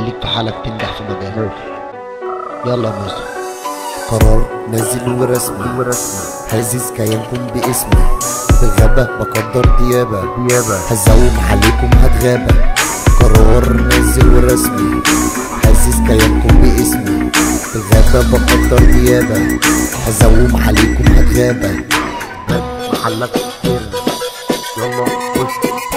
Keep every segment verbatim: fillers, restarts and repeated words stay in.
خليك في حالك تنجح في مجالك. يلا يا مازن. قرار نازل ورسمي، هزيز كيانكم باسمي، بالغابة بقدر ديابة، هزوم عليكم هتغابة. قرار نازل ورسمي، هزيز كيانكم باسمي، بالغابة بقدر ديابة، هزوم عليكم هتغابة. محلك كتير يلا خش.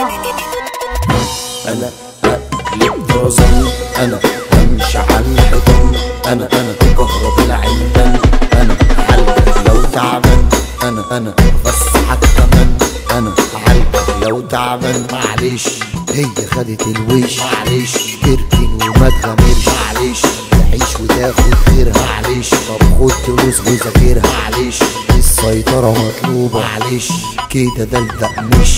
انا هقلب طرزان، انا همشي على الحيطان، انا انا كهرب العمدان، انا حلقك لو تعبان، انا انا بفسحك كمان، انا حلقك لو تعبان. معلش هي خدت الوش، معلش تركن وما تغامرش، معلش تعيش وتاخد غيرها، معلش طب خد فلوس وذاكرها، معلش السيطرة مطلوبة، معلش كده دلدق مش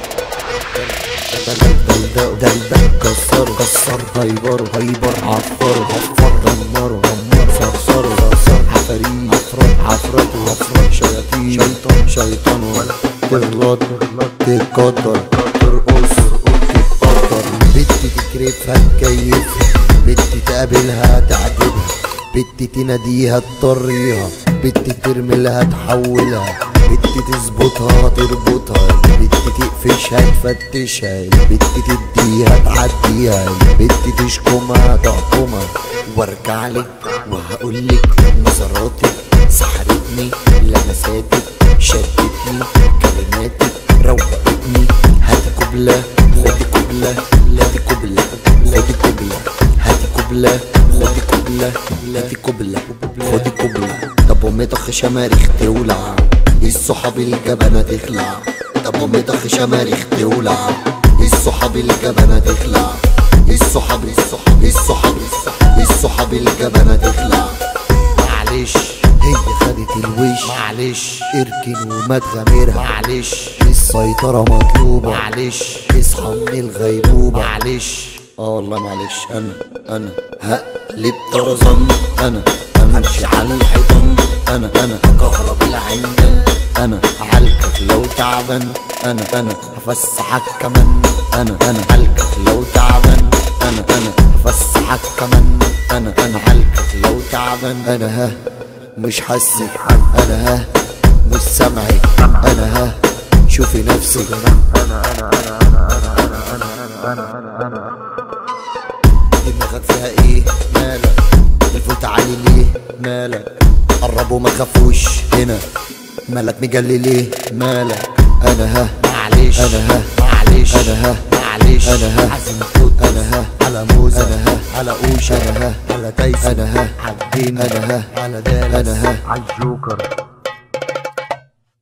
دلدق دلدق. كسر كسر هيبر هيبر عفر عفر دمر دمر صرصر صرصر عفاريت عفرت عفرت عفرت شياطين شيطان شيطان تغلط تتقدر ترقص تتقدر. بنت تكرفها تكيفها، بنت تقابلها تعجبها، بنت تناديها تطريها، بنت ترملها تحولها، بنت تظبطها تربطها، بنت تقفشها تفتشها، بنت تديها تعديها، بنت تشكمها تحكمها. وارجع لك وهقولك نظراتك سحرتني، لمساتك شدتني، كلماتك روقتني. هاتي قبلة خدي قبلة، هاتي قبلة خدي قبلة، هاتي قبلة خدي قبلة، هاتي قبلة خدي قبلة. طب ومطخ شماريخ تولع، الصحاب الجبنة تخلع، طب ومطخ شماريخ تولع، الصحاب الجبنة تخلع، الصحاب الصحاب الصحاب الصحاب الجبنة تخلع. معلش هي خدت الوش، معلش اركن وما تغامرها، معلش السيطرة مطلوبة، معلش اصحى من الغيبوبة، معلش اه والله معلش. انا انا هقلب طرزان، انا همشي على الحيطان، انا انا كهرب العمدان، انا هعالجك لو تعبان، انا انا هفسحك كمان، انا انا هعالجك لو تعبان، انا انا هفسحك كمان، انا انا هعالجك لو تعبان. انا ها مش حاسك، انا ها مش سامعك، انا ها شوفي نفسك. انا انا انا انا انا انا انا انا انا انا دماغك فيها ايه مالك؟ الفوت عالي ليه مالك؟ قربوا ما تخافوش هنا، مالك مجلي ليه مالك؟ انا ها معلش، انا ها معلش، انا ها معلش، انا ها عازم فوت، انا ها على موز، انا ها على قوش، انا ها على تايس، انا ها عالدين، انا ها على دالس، انا ها عالجوكر.